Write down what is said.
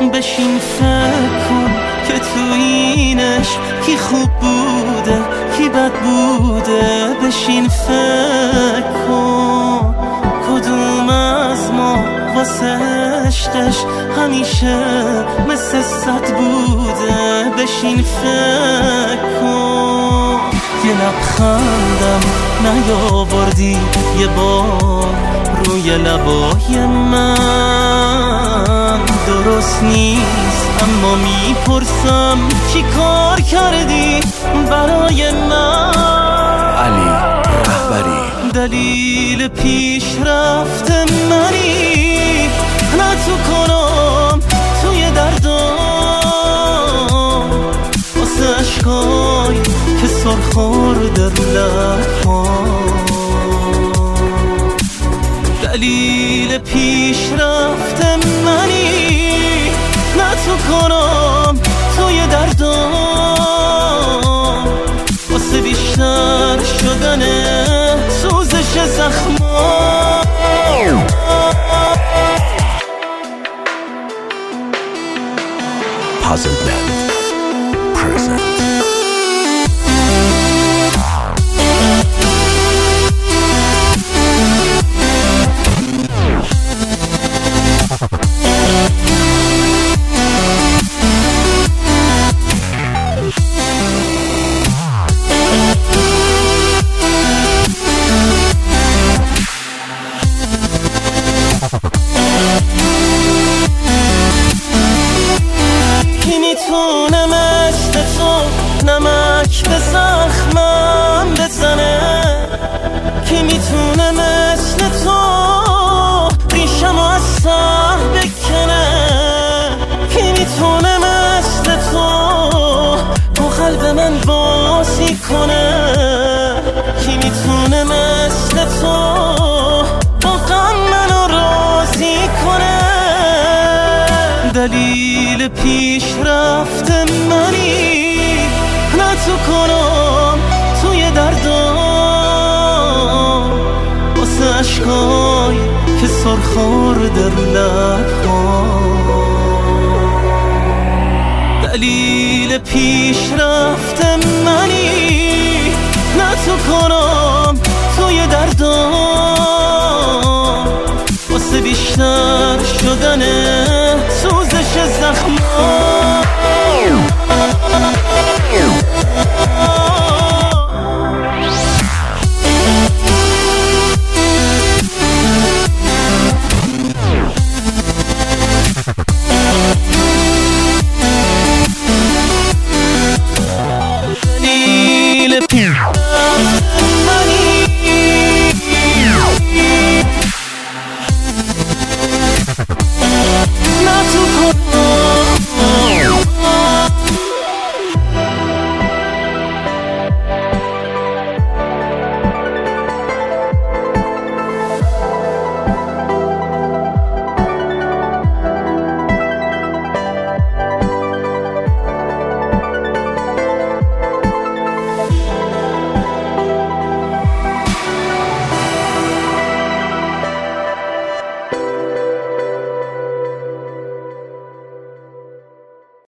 بشین فکر کن که تو اینش کی خوب بوده کی بد بوده. بشین فکر کن کدوم از ما واسه عشقش همیشه مثل صد بوده. بشین فکر کن یه لبخندم نیاوردی یه بار روی لبای من. درست نیست اما میپرسم چی کار کردی برای من. علی رهبری دلیل پیشرفت منی نه تو کنم توی دردم واسه عشقای که سرخورده لبم. دلیل پیشرفت منی نه تو کنم توی دردم واسه بیشتر شدن سوزش زخمام. Puzzle Band present. کی میتونه مثل تو نمک به زخمم بزنه؟ کی میتونه مثل تو ریشمو از سر بکنه؟ کی میتونه مثل تو با قلب من بازی کنه؟ کی میتونه مثل تو با غم منو راضی کنه؟ دلیل پیشرفت منی نه تو کنم توی دردم واسه عشقای که سرخورده لبم. دلیل پیشرفت منی نه تو کنم توی دردم واسه بیشتر شدن